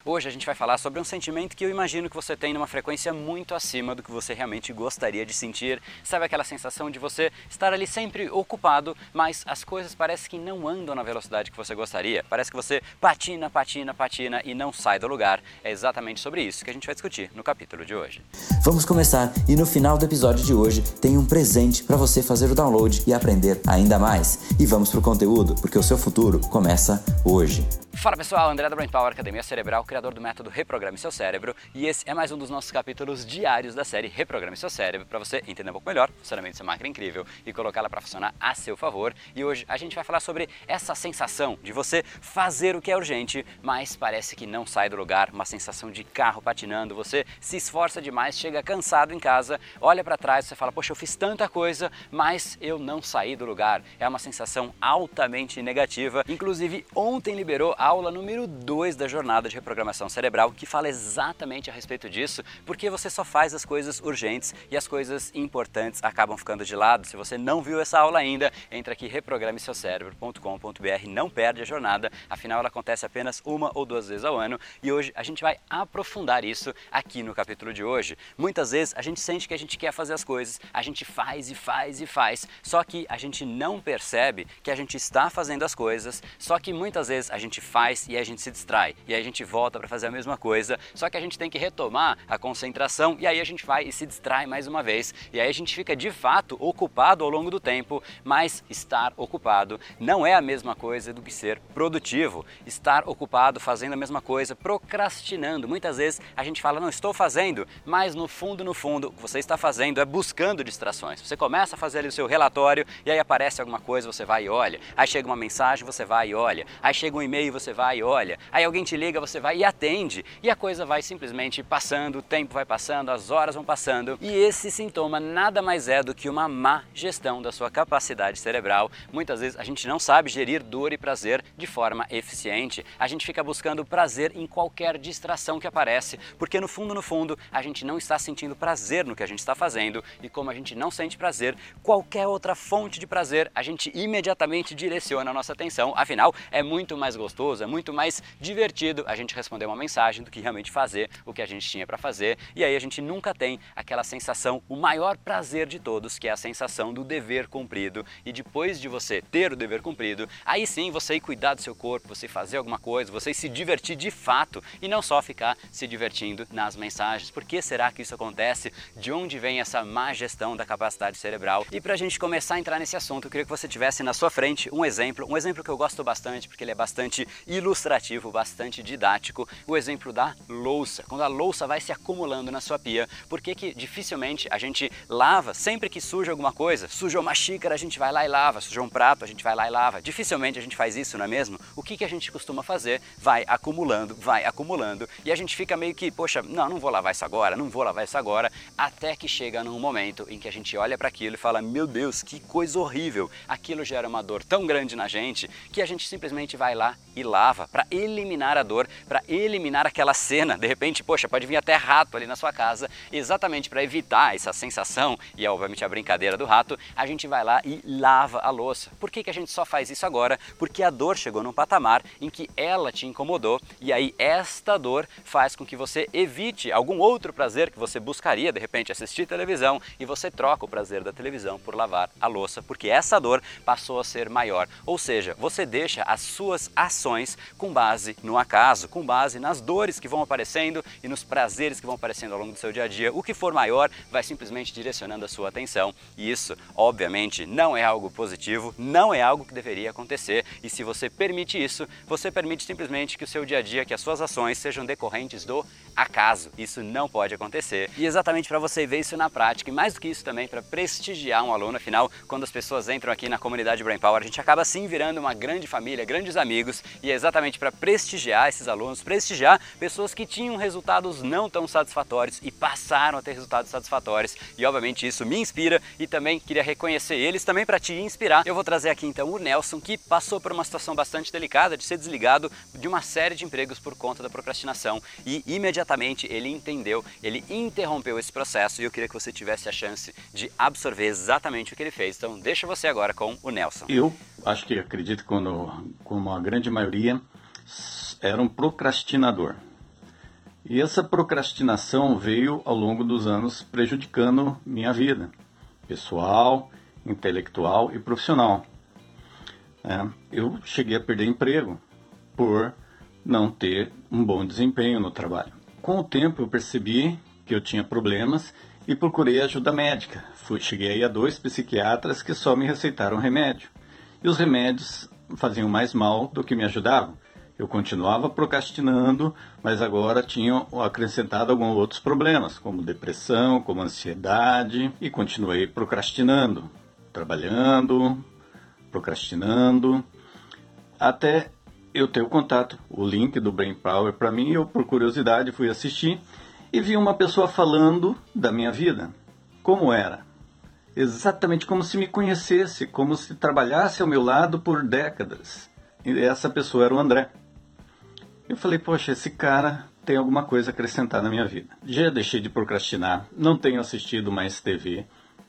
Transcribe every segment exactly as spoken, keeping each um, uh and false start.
Hoje a gente vai falar sobre um sentimento que eu imagino que você tem numa frequência muito acima do que você realmente gostaria de sentir. Sabe aquela sensação de você estar ali sempre ocupado, mas as coisas parecem que não andam na velocidade que você gostaria? Parece que você patina, patina, patina e não sai do lugar. É exatamente sobre isso que a gente vai discutir no capítulo de hoje. Vamos começar e no final do episódio de hoje tem um presente para você fazer o download e aprender ainda mais. E vamos pro conteúdo, porque o seu futuro começa hoje. Fala pessoal, André da Brain Power, Academia Cerebral, criador do método Reprograme Seu Cérebro, e esse é mais um dos nossos capítulos diários da série Reprograme Seu Cérebro, para você entender um pouco melhor, funcionamento dessa máquina incrível e colocá-la para funcionar a seu favor. E hoje a gente vai falar sobre essa sensação de você fazer o que é urgente, mas parece que não sai do lugar, uma sensação de carro patinando, você se esforça demais, chega cansado em casa, olha para trás, você fala, poxa, eu fiz tanta coisa, mas eu não saí do lugar. É uma sensação altamente negativa. Inclusive, ontem liberou a aula número dois da jornada de reprogramação cerebral, que fala exatamente a respeito disso, porque você só faz as coisas urgentes e as coisas importantes acabam ficando de lado. Se você não viu essa aula ainda, entra aqui reprograme seu cérebro ponto com ponto br, não perde a jornada, afinal ela acontece apenas uma ou duas vezes ao ano e hoje a gente vai aprofundar isso aqui no capítulo de hoje. Muitas vezes a gente sente que a gente quer fazer as coisas, a gente faz e faz e faz, só que a gente não percebe que a gente está fazendo as coisas, só que muitas vezes a gente faz e aí a gente se distrai, e aí a gente volta para fazer a mesma coisa, só que a gente tem que retomar a concentração e aí a gente vai e se distrai mais uma vez, e aí a gente fica de fato ocupado ao longo do tempo, mas estar ocupado não é a mesma coisa do que ser produtivo. Estar ocupado fazendo a mesma coisa, procrastinando, muitas vezes a gente fala, não estou fazendo, mas no fundo, no fundo, o que você está fazendo é buscando distrações. Você começa a fazer ali o seu relatório e aí aparece alguma coisa, você vai e olha, aí chega uma mensagem, você vai e olha, aí chega um e-mail, você vai e olha, aí alguém te liga, você vai e atende, e a coisa vai simplesmente passando, o tempo vai passando, as horas vão passando, e esse sintoma nada mais é do que uma má gestão da sua capacidade cerebral. Muitas vezes a gente não sabe gerir dor e prazer de forma eficiente, a gente fica buscando prazer em qualquer distração que aparece, porque no fundo, no fundo, a gente não está sentindo prazer no que a gente está fazendo, e como a gente não sente prazer, qualquer outra fonte de prazer, a gente imediatamente direciona a nossa atenção, afinal, é muito mais gostoso, é muito mais divertido a gente responder uma mensagem do que realmente fazer o que a gente tinha para fazer, e aí a gente nunca tem aquela sensação, o maior prazer de todos, que é a sensação do dever cumprido, e depois de você ter o dever cumprido, aí sim você ir cuidar do seu corpo, você fazer alguma coisa, você se divertir de fato, e não só ficar se divertindo nas mensagens. Por que será que isso acontece? De onde vem essa má gestão da capacidade cerebral? E para a gente começar a entrar nesse assunto, eu queria que você tivesse na sua frente um exemplo, um exemplo que eu gosto bastante, porque ele é bastante ilustrativo, bastante didático, o exemplo da louça. Quando a louça vai se acumulando na sua pia, por que que dificilmente a gente lava sempre que suja alguma coisa? Sujou uma xícara, a gente vai lá e lava, sujou um prato, a gente vai lá e lava. Dificilmente a gente faz isso, não é mesmo? O que que a gente costuma fazer? Vai acumulando, vai acumulando, e a gente fica meio que, poxa, não, não vou lavar isso agora, não vou lavar isso agora, até que chega num momento em que a gente olha para aquilo e fala, meu Deus, que coisa horrível, aquilo gera uma dor tão grande na gente, que a gente simplesmente vai lá e lava para eliminar a dor, para eliminar aquela cena. De repente, poxa, pode vir até rato ali na sua casa, exatamente para evitar essa sensação, e é obviamente a brincadeira do rato, a gente vai lá e lava a louça. Por que que a gente só faz isso agora? Porque a dor chegou num patamar em que ela te incomodou, e aí esta dor faz com que você evite algum outro prazer que você buscaria, de repente assistir televisão, e você troca o prazer da televisão por lavar a louça, porque essa dor passou a ser maior. Ou seja, você deixa as suas ações com base no acaso, com base nas dores que vão aparecendo e nos prazeres que vão aparecendo ao longo do seu dia a dia. O que for maior vai simplesmente direcionando a sua atenção, e isso, obviamente, não é algo positivo, não é algo que deveria acontecer, e se você permite isso, você permite simplesmente que o seu dia a dia, que as suas ações sejam decorrentes do acaso. Isso não pode acontecer. E exatamente para você ver isso na prática, e mais do que isso também para prestigiar um aluno, afinal, quando as pessoas entram aqui na comunidade Brain Power, a gente acaba sim virando uma grande família, grandes amigos, e é exatamente para prestigiar esses alunos, prestigiar pessoas que tinham resultados não tão satisfatórios e passaram a ter resultados satisfatórios, e obviamente isso me inspira, e também queria reconhecer eles também para te inspirar. Eu vou trazer aqui então o Nelson, que passou por uma situação bastante delicada de ser desligado de uma série de empregos por conta da procrastinação, e imediatamente ele entendeu, ele interrompeu esse processo, e eu queria que você tivesse a chance de absorver exatamente o que ele fez. Então deixa você agora com o Nelson. Eu acho que acredito que quando, como a grande maioria, era um procrastinador. E essa procrastinação veio ao longo dos anos prejudicando minha vida pessoal, intelectual e profissional. É, eu cheguei a perder emprego por não ter um bom desempenho no trabalho. Com o tempo eu percebi que eu tinha problemas e procurei ajuda médica. Fui, cheguei aí a dois psiquiatras que só me receitaram remédio. E os remédios faziam mais mal do que me ajudavam. Eu continuava procrastinando, mas agora tinham acrescentado alguns outros problemas, como depressão, como ansiedade, e continuei procrastinando, trabalhando, procrastinando, até eu ter o contato, o link do Brain Power para mim. Eu, por curiosidade, fui assistir e vi uma pessoa falando da minha vida, como era. Exatamente como se me conhecesse, como se trabalhasse ao meu lado por décadas. E essa pessoa era o André. Eu falei, poxa, esse cara tem alguma coisa a acrescentar na minha vida. Já deixei de procrastinar, não tenho assistido mais T V,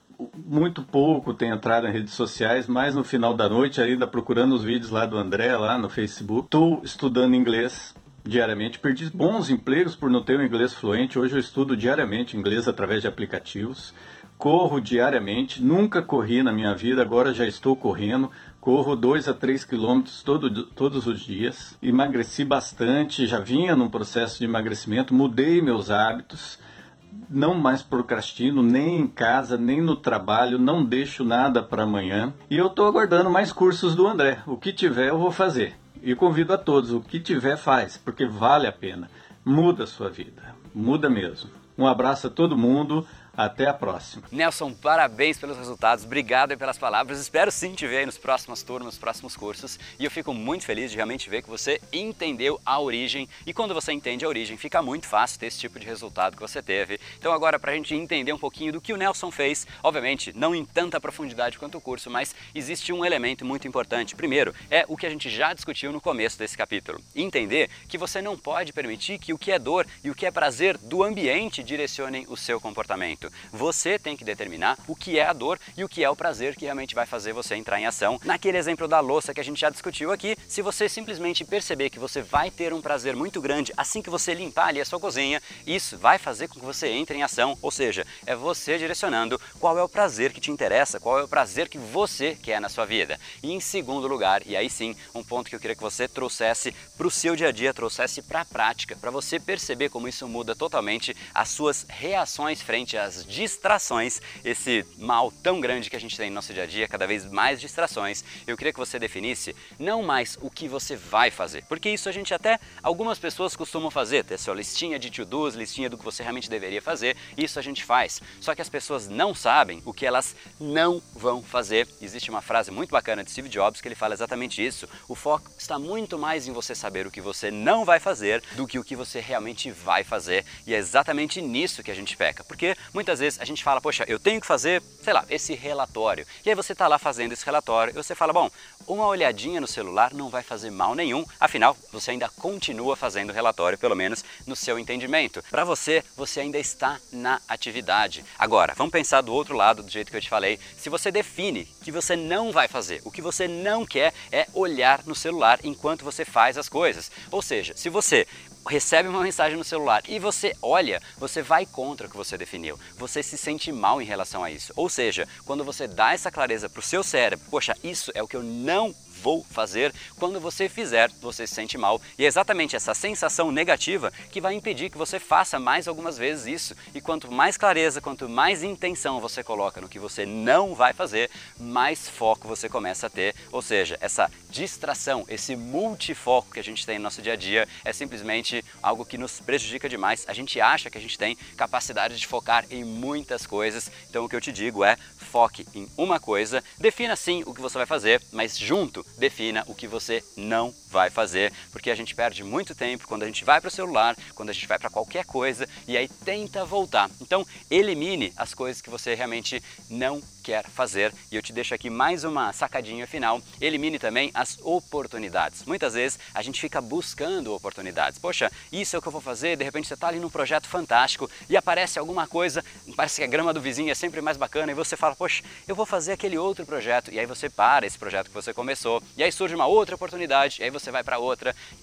muito pouco tenho entrado em redes sociais, mas no final da noite ainda procurando os vídeos lá do André, lá no Facebook. Estou estudando inglês diariamente, perdi bons empregos por não ter um inglês fluente. Hoje eu estudo diariamente inglês através de aplicativos. Corro diariamente, nunca corri na minha vida, agora já estou correndo. Corro dois a três quilômetros todo, todos os dias. Emagreci bastante, já vinha num processo de emagrecimento, mudei meus hábitos. Não mais procrastino, nem em casa, nem no trabalho, não deixo nada para amanhã. E eu estou aguardando mais cursos do André. O que tiver eu vou fazer. E convido a todos, o que tiver faz, porque vale a pena. Muda a sua vida, muda mesmo. Um abraço a todo mundo. Até a próxima. Nelson, parabéns pelos resultados, obrigado aí pelas palavras, espero sim te ver aí nos próximos turnos, nos próximos cursos, e eu fico muito feliz de realmente ver que você entendeu a origem, e quando você entende a origem fica muito fácil ter esse tipo de resultado que você teve. Então agora, para a gente entender um pouquinho do que o Nelson fez, obviamente não em tanta profundidade quanto o curso, mas existe um elemento muito importante. Primeiro, é o que a gente já discutiu no começo desse capítulo, entender que você não pode permitir que o que é dor e o que é prazer do ambiente direcionem o seu comportamento. Você tem que determinar o que é a dor e o que é o prazer que realmente vai fazer você entrar em ação. Naquele exemplo da louça que a gente já discutiu aqui, se você simplesmente perceber que você vai ter um prazer muito grande assim que você limpar ali a sua cozinha, isso vai fazer com que você entre em ação, ou seja, é você direcionando qual é o prazer que te interessa, qual é o prazer que você quer na sua vida. E em segundo lugar, e aí sim, um ponto que eu queria que você trouxesse para o seu dia a dia, trouxesse para a prática, para você perceber como isso muda totalmente as suas reações frente às distrações, esse mal tão grande que a gente tem no nosso dia a dia, cada vez mais distrações. Eu queria que você definisse não mais o que você vai fazer, porque isso a gente até, algumas pessoas costumam fazer, ter sua listinha de to-dos, listinha do que você realmente deveria fazer, isso a gente faz, só que as pessoas não sabem o que elas não vão fazer. Existe uma frase muito bacana de Steve Jobs que ele fala exatamente isso: o foco está muito mais em você saber o que você não vai fazer do que o que você realmente vai fazer, e é exatamente nisso que a gente peca, porque muitas vezes a gente fala, poxa, eu tenho que fazer, sei lá, esse relatório. E aí você está lá fazendo esse relatório e você fala, bom, uma olhadinha no celular não vai fazer mal nenhum, afinal, você ainda continua fazendo o relatório, pelo menos no seu entendimento. Para você, você ainda está na atividade. Agora, vamos pensar do outro lado, do jeito que eu te falei. Se você define que você não vai fazer, o que você não quer é olhar no celular enquanto você faz as coisas. Ou seja, se você recebe uma mensagem no celular e você olha, você vai contra o que você definiu. Você se sente mal em relação a isso. Ou seja, quando você dá essa clareza para o seu cérebro, poxa, isso é o que eu não vou fazer, quando você fizer, você se sente mal. E é exatamente essa sensação negativa que vai impedir que você faça mais algumas vezes isso. E quanto mais clareza, quanto mais intenção você coloca no que você não vai fazer, mais foco você começa a ter. Ou seja, essa distração, esse multifoco que a gente tem no nosso dia a dia é simplesmente algo que nos prejudica demais. A gente acha que a gente tem capacidade de focar em muitas coisas. Então o que eu te digo é, foque em uma coisa, defina sim o que você vai fazer, mas junto defina o que você não vai fazer, porque a gente perde muito tempo quando a gente vai para o celular, quando a gente vai para qualquer coisa e aí tenta voltar. Então elimine as coisas que você realmente não quer fazer, e eu te deixo aqui mais uma sacadinha final: elimine também as oportunidades. Muitas vezes a gente fica buscando oportunidades. Poxa, isso é o que eu vou fazer, de repente você está ali num projeto fantástico e aparece alguma coisa, parece que a grama do vizinho é sempre mais bacana e você fala, poxa, eu vou fazer aquele outro projeto, e aí você para esse projeto que você começou, e aí surge uma outra oportunidade, e aí você vai para outra. Então,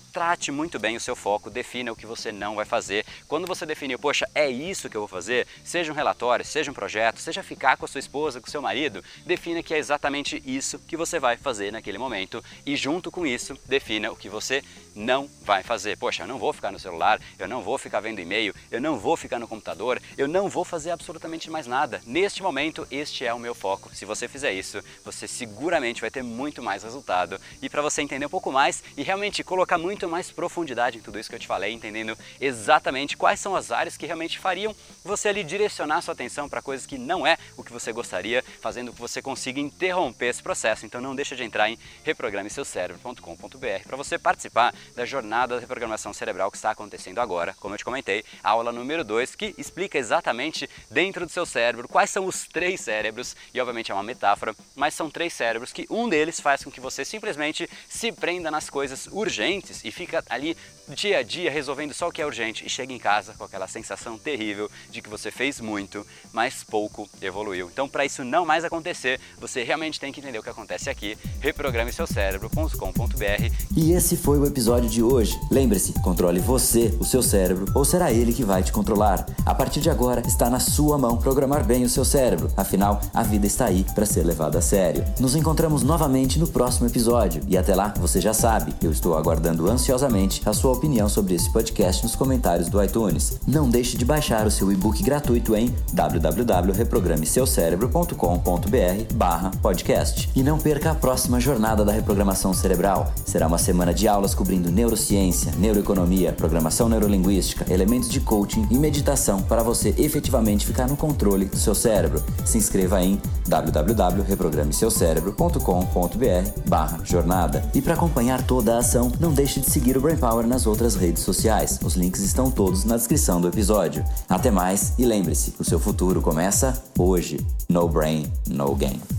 trate muito bem o seu foco, defina o que você não vai fazer. Quando você definiu, poxa, é isso que eu vou fazer, seja um relatório, seja um projeto, seja ficar com a sua esposa, com o seu marido, defina que é exatamente isso que você vai fazer naquele momento e junto com isso, defina o que você não vai fazer. Poxa, eu não vou ficar no celular, eu não vou ficar vendo e-mail, eu não vou ficar no computador, eu não vou fazer absolutamente mais nada. Neste momento, este é o meu foco. Se você fizer isso, você seguramente vai ter muito mais resultado. E para você entender um pouco mais e realmente colocar muito mais profundidade em tudo isso que eu te falei, entendendo exatamente quais são as áreas que realmente fariam você ali direcionar sua atenção para coisas que não é o que você gostaria, fazendo que você consiga interromper esse processo. Então não deixa de entrar em reprograme seu cérebro ponto com ponto b r para você participar da jornada da reprogramação cerebral que está acontecendo agora, como eu te comentei, a aula número dois, que explica exatamente dentro do seu cérebro quais são os três cérebros, e obviamente é uma metáfora, mas são três cérebros que um deles faz com que você simplesmente se prenda nas coisas urgentes e fica ali dia a dia resolvendo só o que é urgente e chega em casa com aquela sensação terrível de que você fez muito, mas pouco evoluiu. Então, para isso não mais acontecer, você realmente tem que entender o que acontece aqui. reprograme seu cérebro ponto com ponto b r. E esse foi o episódio de hoje. Lembre-se, controle você, o seu cérebro, ou será ele que vai te controlar? A partir de agora, está na sua mão programar bem o seu cérebro. Afinal, a vida está aí para ser levada a sério. Nos encontramos novamente no próximo episódio. E até lá, você já sabe, eu estou aguardando ansiosamente a sua opinião sobre esse podcast nos comentários do iTunes. Não deixe de baixar o seu e-book gratuito em w w w ponto reprograme seu cérebro ponto com ponto b r barra podcast. E não perca a próxima jornada da reprogramação cerebral. Será uma semana de aulas cobrindo neurociência, neuroeconomia, programação neurolinguística, elementos de coaching e meditação para você efetivamente ficar no controle do seu cérebro. Se inscreva em w w w ponto reprograme seu cérebro ponto com ponto b r barra jornada. E para acompanhar toda a ação, não deixe de seguir o Brain Power nas outras redes sociais. Os links estão todos na descrição do episódio. Até mais e lembre-se, o seu futuro começa hoje. No brain, no game.